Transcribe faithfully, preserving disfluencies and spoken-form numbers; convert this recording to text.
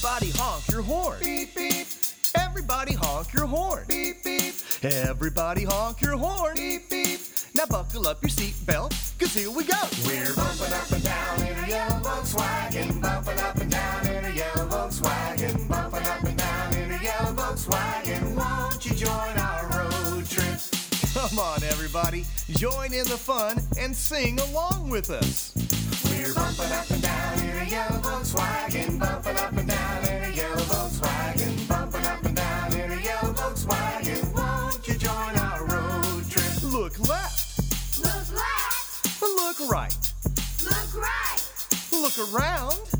Everybody honk your horn. Beep, beep. Everybody honk your horn. Beep, beep. Everybody honk your horn. Beep, beep. Now buckle up your seatbelt, cause here we go. We're bumping up and down in a yellow Volkswagen, bumping up and down in a yellow Volkswagen, bumping up and down in a yellow Volkswagen. Won't you join our road trip? Come on, everybody, join in the fun and sing along with us. We're bumping up and down in a yellow Volkswagen, bumping up and down in a yellow Volkswagen, bumping up and down in a yellow Volkswagen. Won't you join our road trip? Look left. Look left. Look right. Look right. Look around.